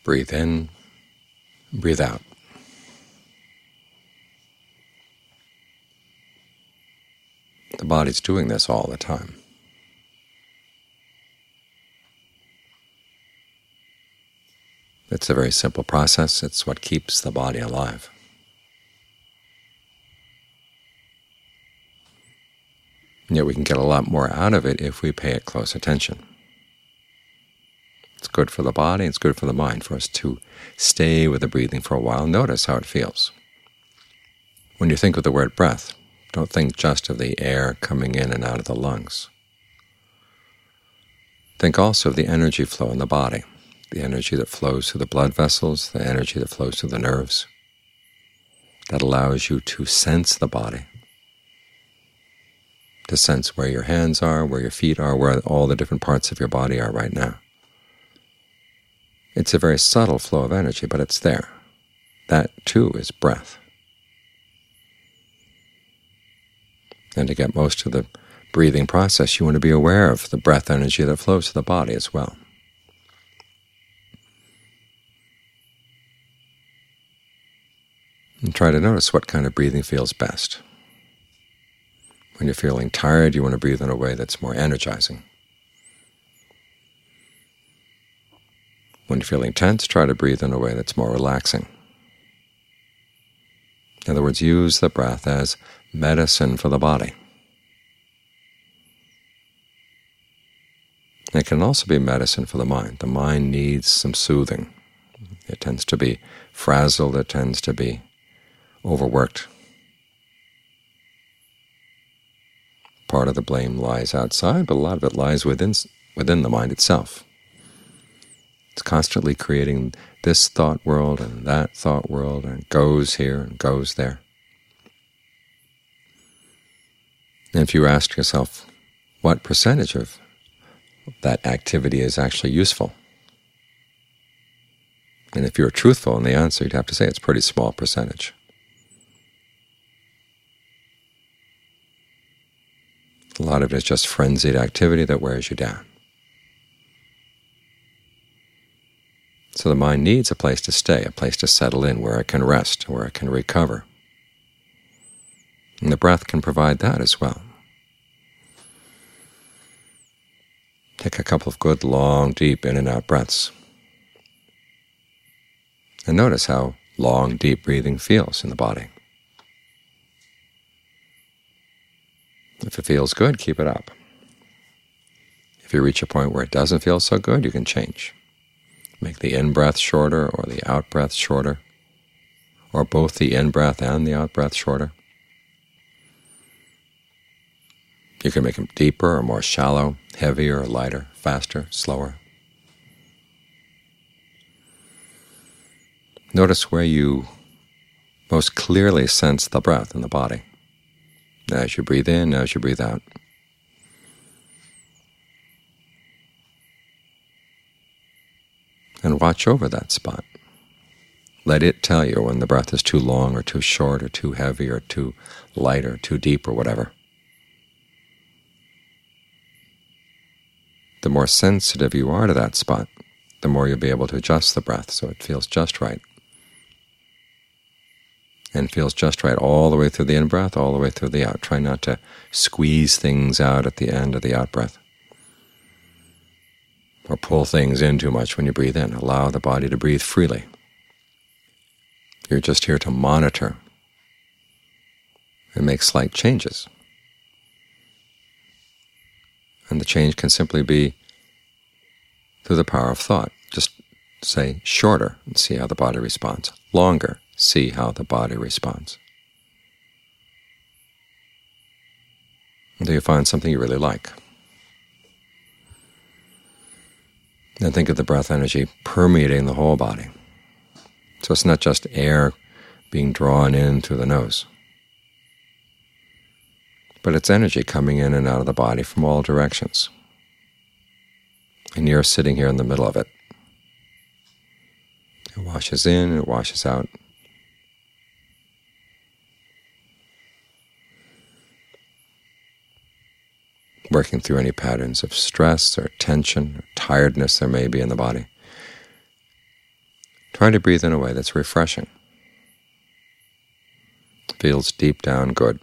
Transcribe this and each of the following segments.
Breathe in, breathe out. The body's doing this all the time. It's a very simple process. It's what keeps the body alive. And yet we can get a lot more out of it if we pay it close attention. It's good for the body, it's good for the mind, for us to stay with the breathing for a while. Notice how it feels. When you think of the word breath, don't think just of the air coming in and out of the lungs. Think also of the energy flow in the body, the energy that flows through the blood vessels, the energy that flows through the nerves, that allows you to sense the body, to sense where your hands are, where your feet are, where all the different parts of your body are right now. It's a very subtle flow of energy, but it's there. That, too, is breath. And to get most of the breathing process, you want to be aware of the breath energy that flows to the body as well. And try to notice what kind of breathing feels best. When you're feeling tired, you want to breathe in a way that's more energizing. When you're feeling tense, try to breathe in a way that's more relaxing. In other words, use the breath as medicine for the body. It can also be medicine for the mind. The mind needs some soothing. It tends to be frazzled, it tends to be overworked. Part of the blame lies outside, but a lot of it lies within the mind itself. It's constantly creating this thought world and that thought world, and goes here and goes there. And if you ask yourself what percentage of that activity is actually useful, and if you're truthful in the answer, you'd have to say it's a pretty small percentage. A lot of it is just frenzied activity that wears you down. So the mind needs a place to stay, a place to settle in, where it can rest, where it can recover. And the breath can provide that as well. Take a couple of good, long, deep in and out breaths. And notice how long, deep breathing feels in the body. If it feels good, keep it up. If you reach a point where it doesn't feel so good, you can change. Make the in-breath shorter or the out-breath shorter, or both the in-breath and the out-breath shorter. You can make them deeper or more shallow, heavier or lighter, faster, slower. Notice where you most clearly sense the breath in the body. As you breathe in, as you breathe out. And watch over that spot. Let it tell you when the breath is too long or too short or too heavy or too light or too deep or whatever. The more sensitive you are to that spot, the more you'll be able to adjust the breath so it feels just right. And feels just right all the way through the in-breath, all the way through the out. Try not to squeeze things out at the end of the out-breath, or pull things in too much when you breathe in. Allow the body to breathe freely. You're just here to monitor and make slight changes. And the change can simply be through the power of thought. Just say shorter and see how the body responds. Longer, see how the body responds. Until you find something you really like. Then think of the breath energy permeating the whole body. So it's not just air being drawn in through the nose, but it's energy coming in and out of the body from all directions. And you're sitting here in the middle of it. It washes in, it washes out. Working through any patterns of stress or tension or tiredness there may be in the body. Try to breathe in a way that's refreshing. Feels deep down good.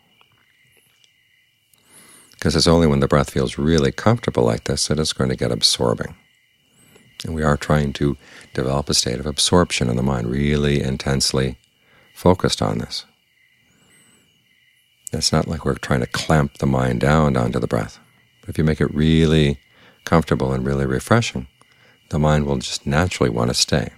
Because it's only when the breath feels really comfortable like this that it's going to get absorbing. And we are trying to develop a state of absorption in the mind, really intensely focused on this. It's not like we're trying to clamp the mind down onto the breath. But if you make it really comfortable and really refreshing, the mind will just naturally want to stay.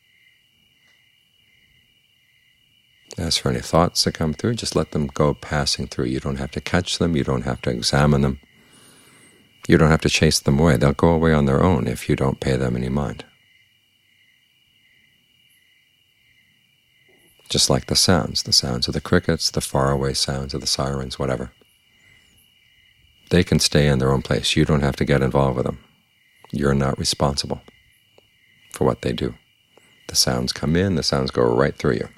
As for any thoughts that come through, just let them go passing through. You don't have to catch them. You don't have to examine them. You don't have to chase them away. They'll go away on their own if you don't pay them any mind. Just like the sounds of the crickets, the faraway sounds of the sirens, whatever. They can stay in their own place. You don't have to get involved with them. You're not responsible for what they do. The sounds come in, the sounds go right through you.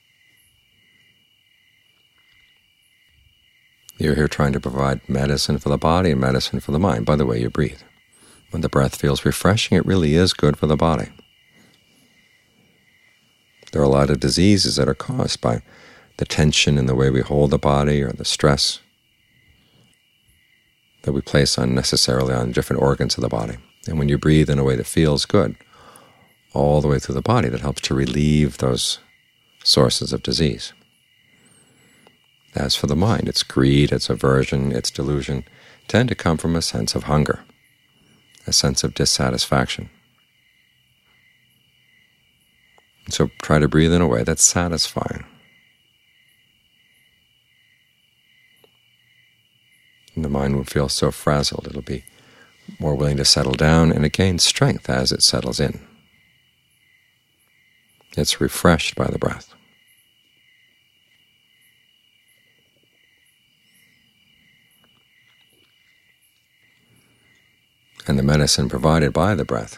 You're here trying to provide medicine for the body and medicine for the mind by the way you breathe. When the breath feels refreshing, it really is good for the body. There are a lot of diseases that are caused by the tension in the way we hold the body or the stress that we place unnecessarily on different organs of the body. And when you breathe in a way that feels good all the way through the body, that helps to relieve those sources of disease. As for the mind, its greed, its aversion, its delusion tend to come from a sense of hunger, a sense of dissatisfaction. So try to breathe in a way that's satisfying. And the mind won't feel so frazzled. It'll be more willing to settle down, and it gains strength as it settles in. It's refreshed by the breath. And the medicine provided by the breath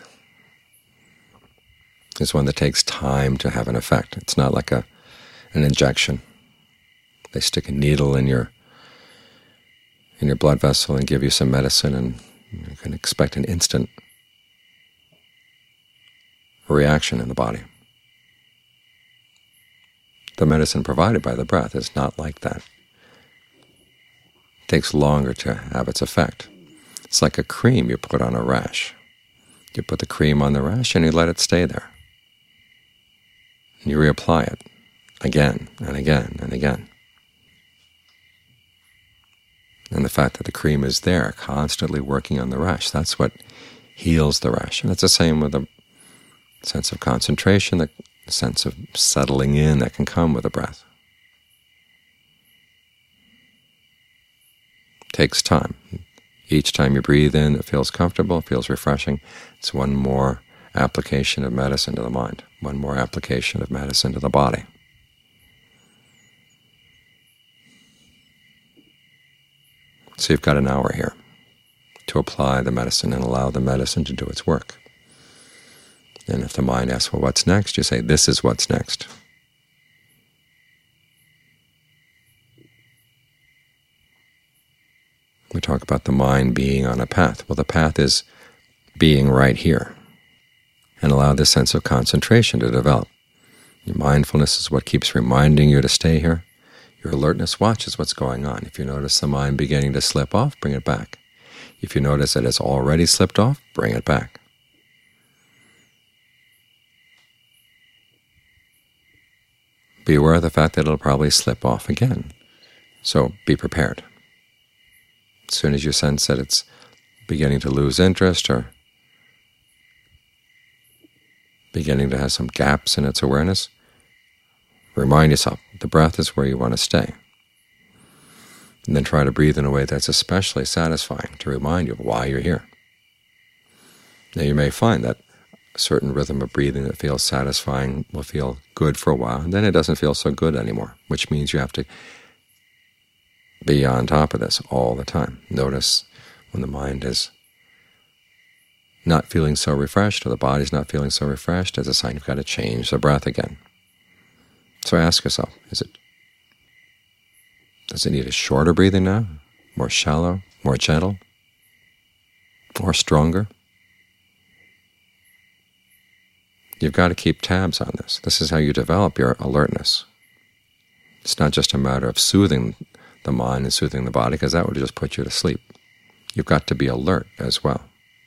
is one that takes time to have an effect. It's not like an injection. They stick a needle in your blood vessel and give you some medicine, and you can expect an instant reaction in the body. The medicine provided by the breath is not like that. It takes longer to have its effect. It's like a cream you put on a rash. You put the cream on the rash and you let it stay there. And you reapply it again and again and again. And the fact that the cream is there, constantly working on the rash, that's what heals the rash. And it's the same with a sense of concentration, the sense of settling in that can come with the breath. It takes time. Each time you breathe in, it feels comfortable, it feels refreshing. It's one more application of medicine to the mind, one more application of medicine to the body. So you've got an hour here to apply the medicine and allow the medicine to do its work. And if the mind asks, well, what's next? You say, this is what's next. We talk about the mind being on a path. Well, the path is being right here. And allow this sense of concentration to develop. Your mindfulness is what keeps reminding you to stay here. Your alertness watches what's going on. If you notice the mind beginning to slip off, bring it back. If you notice that it's already slipped off, bring it back. Be aware of the fact that it'll probably slip off again. So be prepared. As soon as you sense that it's beginning to lose interest or beginning to have some gaps in its awareness, remind yourself, the breath is where you want to stay. And then try to breathe in a way that's especially satisfying to remind you of why you're here. Now you may find that a certain rhythm of breathing that feels satisfying will feel good for a while, and then it doesn't feel so good anymore, which means you have to be on top of this all the time. Notice when the mind is not feeling so refreshed, or the body's not feeling so refreshed, as a sign you've got to change the breath again. So ask yourself, does it need a shorter breathing now? More shallow? More gentle? More stronger? You've got to keep tabs on this. This is how you develop your alertness. It's not just a matter of soothing the mind and soothing the body, because that would just put you to sleep. You've got to be alert as well.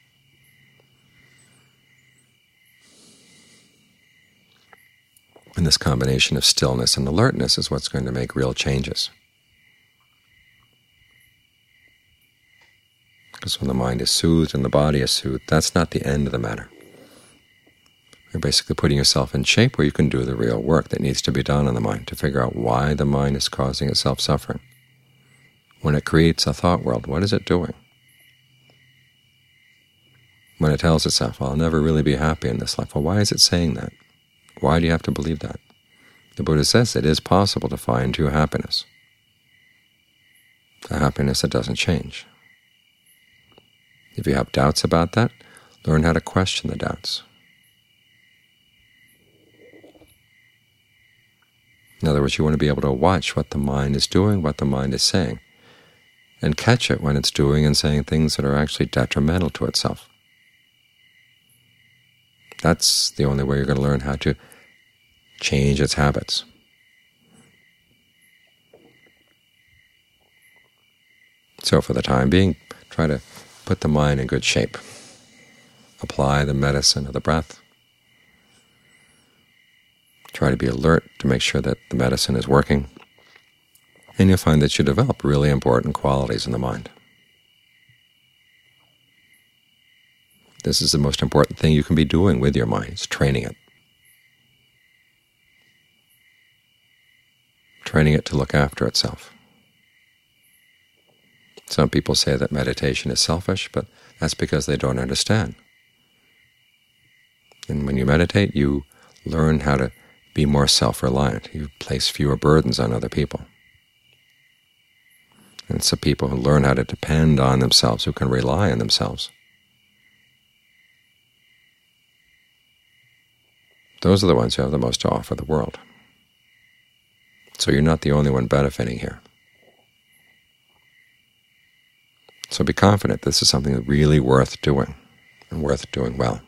And this combination of stillness and alertness is what's going to make real changes. Because when the mind is soothed and the body is soothed, that's not the end of the matter. You're basically putting yourself in shape where you can do the real work that needs to be done on the mind, to figure out why the mind is causing itself suffering. When it creates a thought world, what is it doing? When it tells itself, I'll never really be happy in this life, well, why is it saying that? Why do you have to believe that? The Buddha says it is possible to find true happiness, a happiness that doesn't change. If you have doubts about that, learn how to question the doubts. In other words, you want to be able to watch what the mind is doing, what the mind is saying, and catch it when it's doing and saying things that are actually detrimental to itself. That's the only way you're going to learn how to change its habits. So for the time being, try to put the mind in good shape. Apply the medicine of the breath. Try to be alert to make sure that the medicine is working. And you'll find that you develop really important qualities in the mind. This is the most important thing you can be doing with your mind, is training it. Training it to look after itself. Some people say that meditation is selfish, but that's because they don't understand. And when you meditate, you learn how to be more self-reliant. You place fewer burdens on other people. And it's the people who learn how to depend on themselves, who can rely on themselves. Those are the ones who have the most to offer the world. So you're not the only one benefiting here. So be confident this is something really worth doing, and worth doing well.